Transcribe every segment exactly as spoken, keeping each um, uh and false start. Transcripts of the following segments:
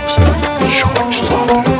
çok seven Şarkızade.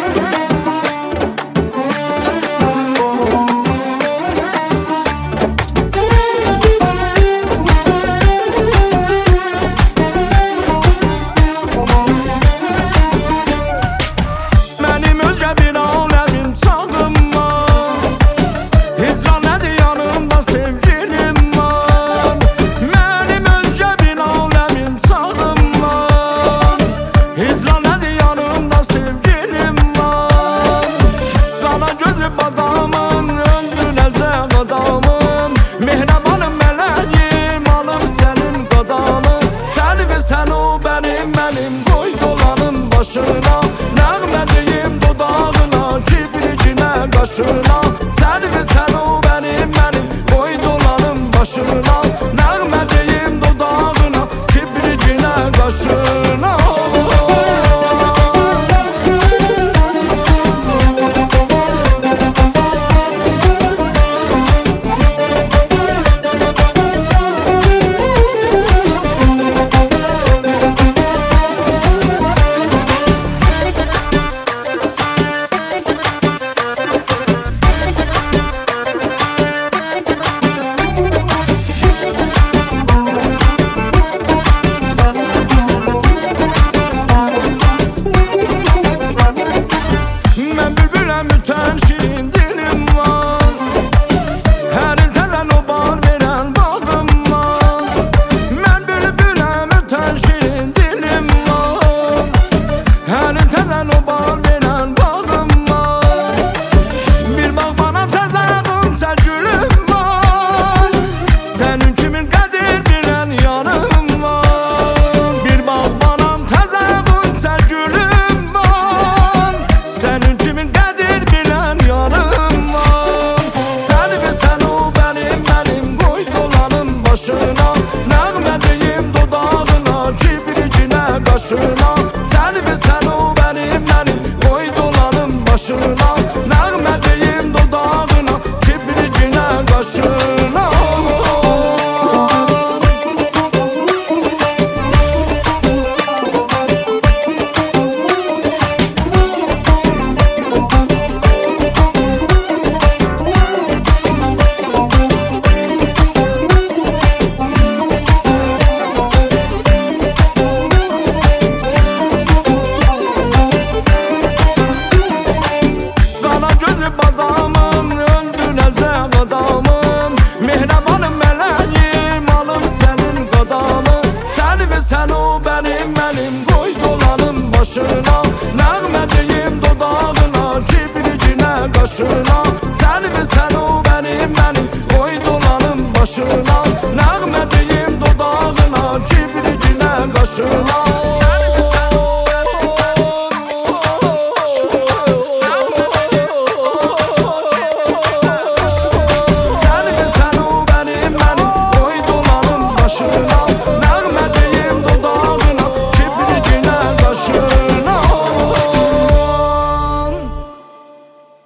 Adamın öldürəcək adamın Mehrabanım mələyim alım sənin qadamın Səlvi sən o bənim mənim qoy dolanım başına Nəğmə deyim dodağına kibricinə qaşına Səlvi sən o bənim mənim qoy dolanım başına Nəğmə deyim dodağına kibricinə qaşına Mütən şirin dilim var Hər il təzən o bar verən bağım var Mən bülbüləm ötən şirin dilim var Hər il təzən o bar verən bağım var Bir bağ bana təzən sərgülüm var Sənin kimin qədir bilən yanım var Bir bağ bana təzən sərgülüm var Sənin kimin qədir Nəğmə deyim dodağına kibricinə qaşına Səlvi sən o bənim mənim qoy dolanım başına Nəğmə deyim dodağına kibricinə qaşına Adamın öldürəcək adamın Mehrabanım mələyim alım sənin qadamın Səlvi sən o bənim mənim qoy dolanım başına Nəğmə deyim dodağına kibricinə qaşına Səlvi sən o bənim mənim qoy dolanım başına Nəğmə deyim dodağına kibricinə qaşına Başına